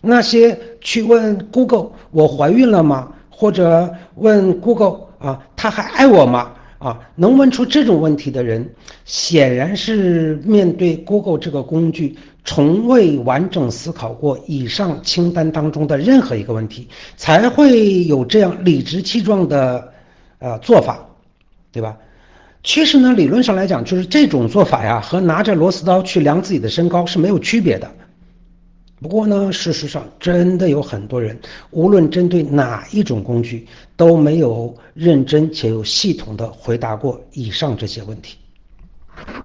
那些去问 Google 我怀孕了吗？或者问 Google 他还爱我吗？能问出这种问题的人，显然是面对 Google 这个工具，从未完整思考过以上清单当中的任何一个问题，才会有这样理直气壮的做法，对吧？其实呢，理论上来讲，就是这种做法呀，和拿着螺丝刀去量自己的身高是没有区别的。不过呢，事实上真的有很多人，无论针对哪一种工具，都没有认真且有系统的回答过以上这些问题。